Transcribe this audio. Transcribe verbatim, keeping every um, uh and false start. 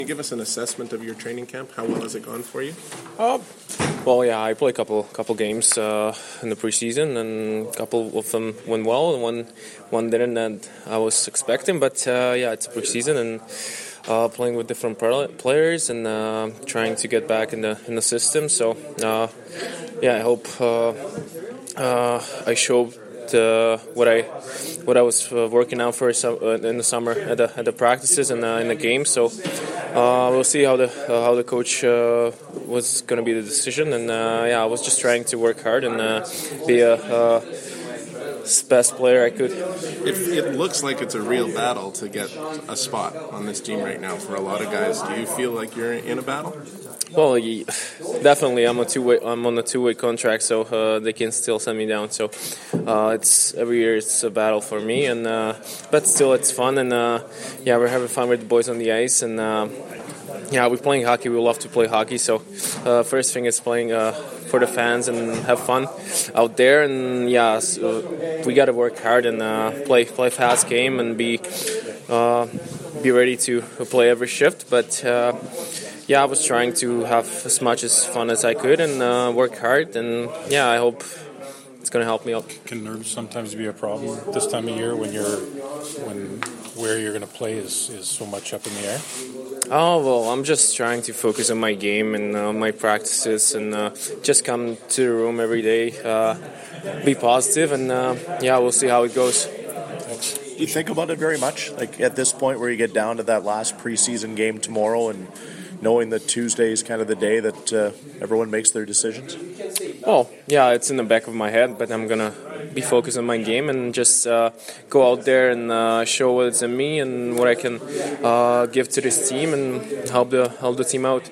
Can you give us an assessment of your training camp? How well has it gone for you? Uh, well, yeah, I played a couple couple games uh, in the preseason, and a couple of them went well, and one one didn't, and I was expecting. But uh, yeah, it's a preseason, and uh, playing with different players, and uh, trying to get back in the in the system. So uh, yeah, I hope uh, uh, I showed uh, what I what I was uh, working out for uh, in the summer at the at the practices and uh, in the game. So. Uh, we'll see how the uh, how the coach uh, was going to be the decision, and uh, yeah, I was just trying to work hard and uh, be a uh, best player I could. It, it looks like it's a real battle to get a spot on this team right now for a lot of guys. Do you feel like you're in a battle? Well, yeah, definitely. I'm a two-way. I'm on a two-way contract, so uh, they can still send me down. So uh, it's every year it's a battle for me, and uh, but still it's fun, and uh, yeah, we're having fun with the boys on the ice, and uh, yeah, we're playing hockey. We love to play hockey. So uh, first thing is playing uh, for the fans and have fun out there, and yeah, so we got to work hard and uh, play play fast game and be uh, be ready to play every shift, but. Uh, Yeah, I was trying to have as much as fun as I could and uh, work hard, and yeah, I hope it's going to help me out. Can nerves sometimes be a problem this time of year when you're when where you're going to play is, is so much up in the air? Oh, well, I'm just trying to focus on my game and uh, my practices, and uh, just come to the room every day, uh, be positive, and uh, yeah, we'll see how it goes. Do you think about it very much, like at this point where you get down to that last preseason game tomorrow and knowing that Tuesday is kind of the day that uh, everyone makes their decisions? Oh, yeah, it's in the back of my head, but I'm going to be focused on my game and just uh, go out there and uh, show what's in me and what I can uh, give to this team and help the help the team out.